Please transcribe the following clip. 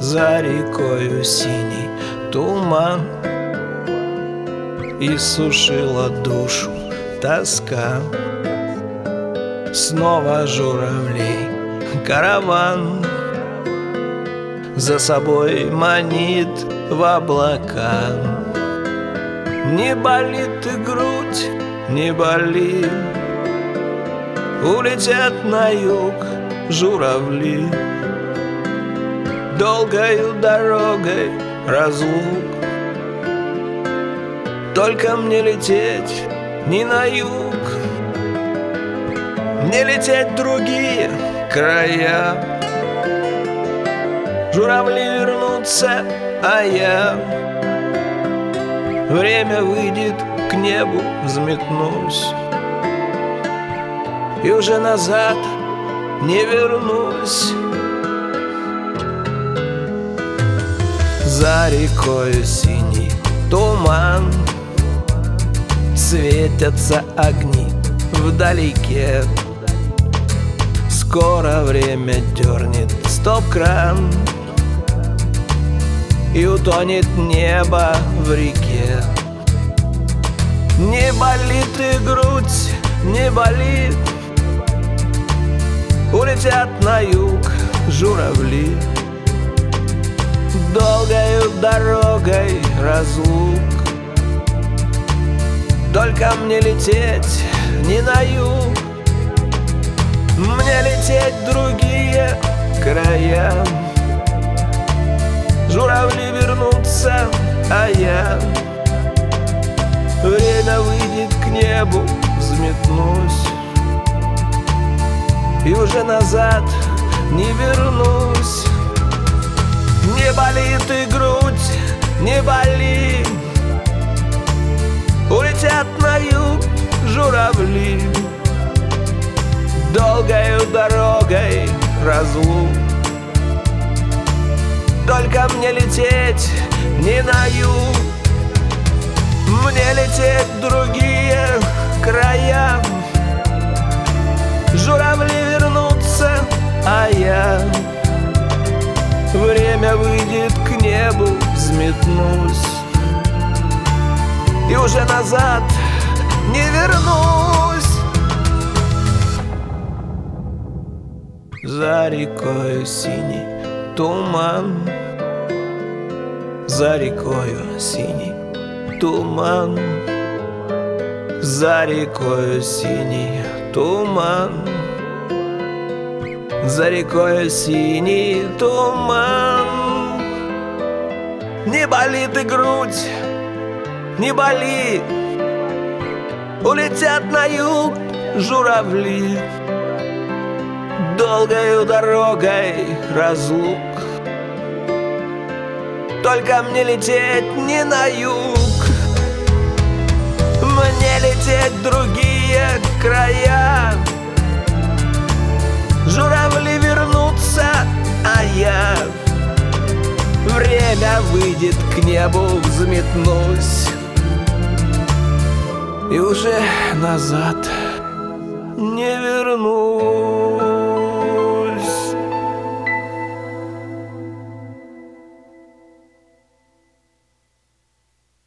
За рекою синий туман, иссушила душу тоска. Снова журавлей караван за собой манит в облака. Не болит и грудь, не болит, улетят на юг журавли. Долгою дорогой разлук, только мне лететь не на юг, мне лететь в другие края. Журавли вернутся, а я время выйдет, к небу взметнусь, и уже назад не вернусь. За рекою синий туман, светятся огни вдалеке. Скоро время дернет стоп-кран, и утонет небо в реке. Не болит и грудь, не болит, улетят на юг журавли. Долгою дорогой разлук, только мне лететь не на юг, мне лететь в другие края. Журавли вернутся, а я время выйдет, к небу взметнусь, и уже назад не вернусь. Не болит и грудь, не болит, улетят на юг журавли. Долгою дорогой разлук, только мне лететь не на юг, мне лететь в другие края. Журавли вернутся, а я время выйдет, к небу взметнусь, и уже назад не вернусь. За рекою синий туман, за рекою синий туман, за рекою синий туман, за рекою синий туман. Не болит и грудь, не болит, улетят на юг журавли. Долгою дорогой разлук, только мне лететь не на юг, мне лететь в другие края. Журавли вернутся, а я время выйдет, к небу взметнусь, и уже назад не вернусь.